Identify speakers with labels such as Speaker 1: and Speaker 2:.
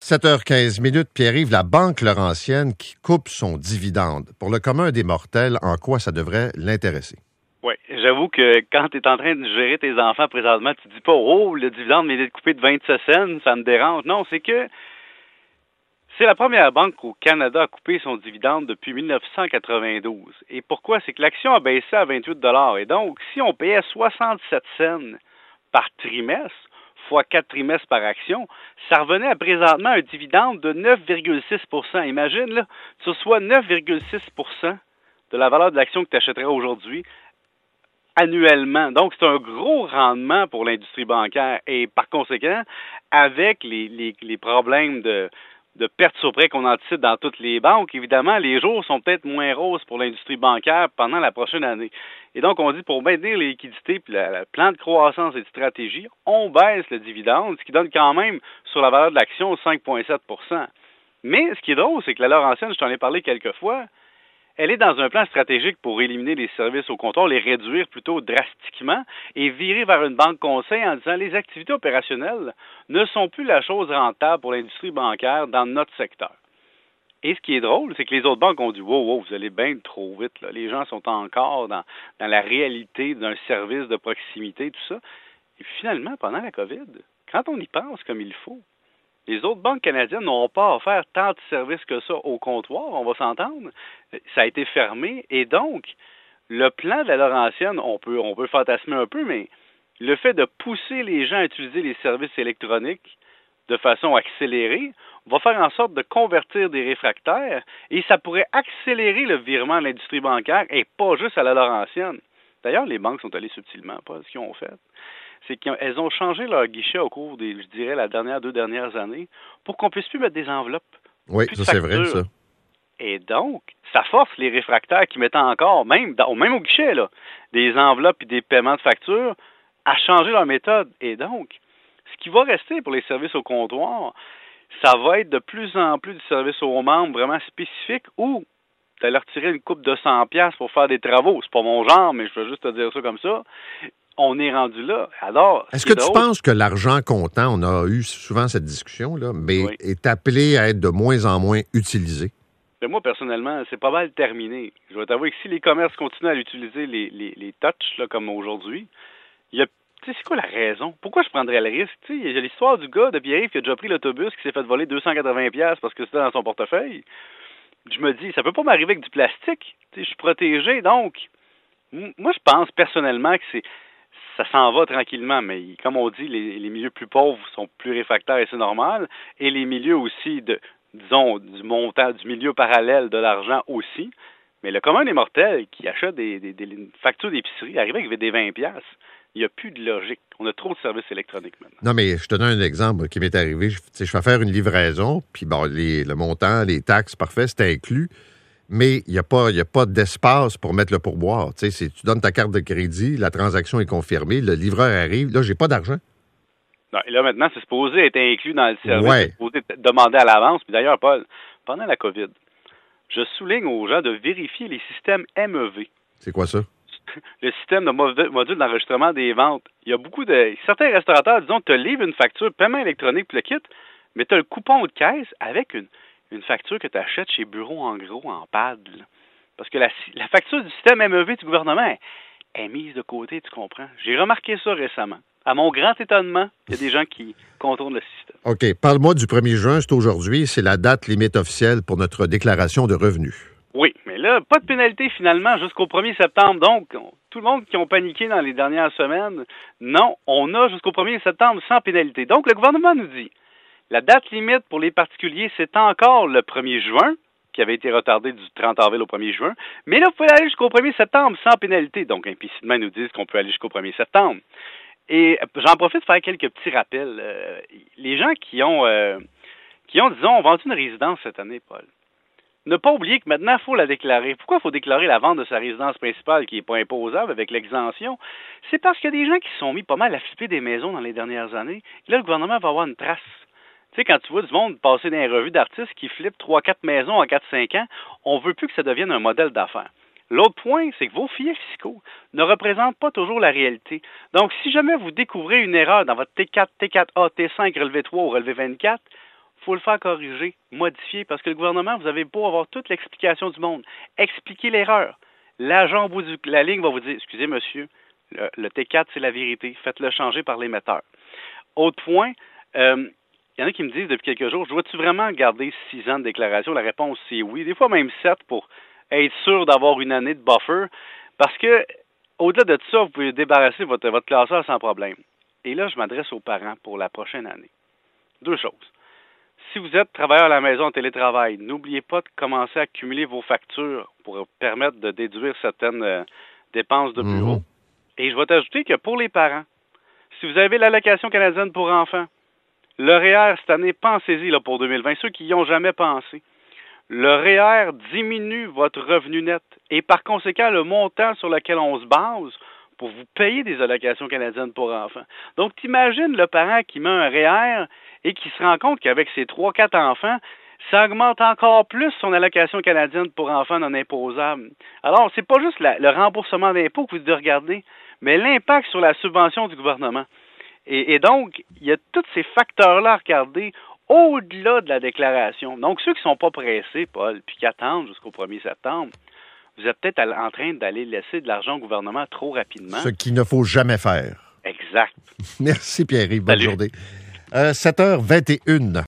Speaker 1: 7h15, Pierre-Yves, la Banque Laurentienne qui coupe son dividende. Pour le commun des mortels, en quoi ça devrait l'intéresser?
Speaker 2: Oui, j'avoue que quand tu es en train de gérer tes enfants présentement, tu te dis pas « Oh, le dividende m'est d'être coupé de 27 cents, ça me dérange ». Non, c'est que c'est la première banque au Canada à couper son dividende depuis 1992. Et pourquoi? C'est que l'action a baissé à 28 $. Et donc, si on payait 67 cents par trimestre, fois 4 trimestres par action, ça revenait à présentement un dividende de 9,6 %. Imagine, là, tu reçois 9,6 % de la valeur de l'action que tu achèterais aujourd'hui annuellement. Donc, c'est un gros rendement pour l'industrie bancaire. Et par conséquent, avec les problèmes de pertes sur prêt qu'on anticipe dans toutes les banques, évidemment, les jours sont peut-être moins roses pour l'industrie bancaire pendant la prochaine année. Et donc, on dit pour maintenir les liquidités puis le plan de croissance et de stratégie, on baisse le dividende, ce qui donne quand même sur la valeur de l'action 5,7 %. Mais ce qui est drôle, c'est que la Laurentienne, je t'en ai parlé quelques fois, elle est dans un plan stratégique pour éliminer les services au comptoir, les réduire plutôt drastiquement et virer vers une banque conseil en disant les activités opérationnelles ne sont plus la chose rentable pour l'industrie bancaire dans notre secteur. Et ce qui est drôle, c'est que les autres banques ont dit wow, vous allez bien trop vite, là. Les gens sont encore dans la réalité d'un service de proximité, tout ça. Et finalement, pendant la COVID, quand on y pense comme il faut, les autres banques canadiennes n'ont pas offert tant de services que ça au comptoir, on va s'entendre. Ça a été fermé et donc, le plan de la Laurentienne, on peut fantasmer un peu, mais le fait de pousser les gens à utiliser les services électroniques de façon accélérée va faire en sorte de convertir des réfractaires et ça pourrait accélérer le virement à l'industrie bancaire et pas juste à la Laurentienne. D'ailleurs, les banques sont allées subtilement, pas ce qu'ils ont fait. C'est qu'elles ont changé leur guichet au cours des, je dirais, la deux dernières années pour qu'on puisse plus mettre des enveloppes.
Speaker 1: Oui, ça c'est vrai, ça.
Speaker 2: Et donc, ça force les réfractaires qui mettent encore, même au guichet, là, des enveloppes et des paiements de factures, à changer leur méthode. Et donc, ce qui va rester pour les services au comptoir, ça va être de plus en plus du service aux membres vraiment spécifique où tu allais retirer une coupe de 100$ pour faire des travaux. C'est pas mon genre, mais je veux juste te dire ça comme ça. On est rendu là. Alors,
Speaker 1: est-ce que tu penses que l'argent comptant, on a eu souvent cette discussion-là, mais oui, est appelé à être de moins en moins utilisé?
Speaker 2: Mais moi, personnellement, c'est pas mal terminé. Je vais t'avouer que si les commerces continuent à utiliser les touchs là, comme aujourd'hui, il y a, tu sais, c'est quoi la raison? Pourquoi je prendrais le risque? Tu sais, il y a l'histoire du gars de Pierre-Yves qui a déjà pris l'autobus, qui s'est fait voler 280$ parce que c'était dans son portefeuille. Je me dis, ça peut pas m'arriver avec du plastique. Tu sais, je suis protégé, donc moi, je pense personnellement que ça s'en va tranquillement, mais comme on dit, les milieux plus pauvres sont plus réfractaires et c'est normal, et les milieux aussi disons, du montant, du milieu parallèle de l'argent aussi. Mais le commun des mortels qui achète des factures d'épicerie arrive avec des 20$. Il n'y a plus de logique. On a trop de services électroniques maintenant.
Speaker 1: Non, mais je te donne un exemple qui m'est arrivé. Je fais faire une livraison, puis bon, le montant, les taxes, parfait, c'est inclus. Mais il n'y a pas d'espace pour mettre le pourboire. Tu donnes ta carte de crédit, la transaction est confirmée, le livreur arrive, là, j'ai pas d'argent.
Speaker 2: Non, et là, maintenant, c'est supposé être inclus dans le service,
Speaker 1: ouais.
Speaker 2: C'est supposé demander à l'avance. Puis d'ailleurs, Paul, pendant la COVID, je souligne aux gens de vérifier les systèmes MEV.
Speaker 1: C'est quoi ça?
Speaker 2: Le système de module d'enregistrement des ventes. Il y a certains restaurateurs, disons, te livrent une facture, paiement électronique, puis le kit, mais tu as le coupon de caisse avec une facture que tu achètes chez Bureau en gros, en pad. Là. Parce que la facture du système MEV du gouvernement est mise de côté, tu comprends? J'ai remarqué ça récemment. À mon grand étonnement, il y a des gens qui contournent le système.
Speaker 1: OK. Parle-moi du 1er juin, c'est aujourd'hui, c'est la date limite officielle pour notre déclaration de revenus.
Speaker 2: Oui, mais là, pas de pénalité finalement jusqu'au 1er septembre. Donc, tout le monde qui ont paniqué dans les dernières semaines, non, on a jusqu'au 1er septembre sans pénalité. Donc, le gouvernement nous dit, la date limite pour les particuliers, c'est encore le 1er juin, qui avait été retardé du 30 avril au 1er juin. Mais là, vous pouvez aller jusqu'au 1er septembre sans pénalité. Donc, implicitement, ils nous disent qu'on peut aller jusqu'au 1er septembre. Et j'en profite pour faire quelques petits rappels. Les gens qui ont, disons, vendu une résidence cette année, Paul, ne pas oublier que maintenant, il faut la déclarer. Pourquoi il faut déclarer la vente de sa résidence principale qui n'est pas imposable avec l'exemption? C'est parce qu'il y a des gens qui se sont mis pas mal à flipper des maisons dans les dernières années. Et là, le gouvernement va avoir une trace. Tu sais, quand tu vois du monde passer dans les revues d'artistes qui flippent 3-4 maisons en 4-5 ans, on veut plus que ça devienne un modèle d'affaires. L'autre point, c'est que vos filets fiscaux ne représentent pas toujours la réalité. Donc, si jamais vous découvrez une erreur dans votre T4, T4A, T5, relevé 3 ou relevé 24, il faut le faire corriger, modifier, parce que le gouvernement, vous avez beau avoir toute l'explication du monde, expliquer l'erreur. L'agent au bout de la ligne va vous dire, excusez monsieur, le T4, c'est la vérité, faites-le changer par l'émetteur. Autre point, il y en a qui me disent depuis quelques jours, je dois-tu vraiment garder 6 ans de déclaration? La réponse, c'est oui. Des fois, même 7 pour être sûr d'avoir une année de buffer. Parce que, au-delà de tout ça, vous pouvez débarrasser votre classeur sans problème. Et là, je m'adresse aux parents pour la prochaine année. 2 choses. Si vous êtes travailleur à la maison en télétravail, n'oubliez pas de commencer à accumuler vos factures pour permettre de déduire certaines dépenses de bureau. Et je vais t'ajouter que pour les parents, si vous avez l'allocation canadienne pour enfants, le REER, cette année, pensez-y là, pour 2020, ceux qui n'y ont jamais pensé. Le REER diminue votre revenu net et par conséquent, le montant sur lequel on se base pour vous payer des allocations canadiennes pour enfants. Donc, t'imagines le parent qui met un REER et qui se rend compte qu'avec ses 3-4 enfants, ça augmente encore plus son allocation canadienne pour enfants non imposable. Alors, c'est pas juste le remboursement d'impôts que vous devez regarder, mais l'impact sur la subvention du gouvernement. Et donc, il y a tous ces facteurs-là à regarder au-delà de la déclaration. Donc, ceux qui ne sont pas pressés, Paul, puis qui attendent jusqu'au 1er septembre, vous êtes peut-être en train d'aller laisser de l'argent au gouvernement trop rapidement.
Speaker 1: Ce qu'il ne faut jamais faire.
Speaker 2: Exact.
Speaker 1: Merci Pierre-Yves, bonne journée. 7h21.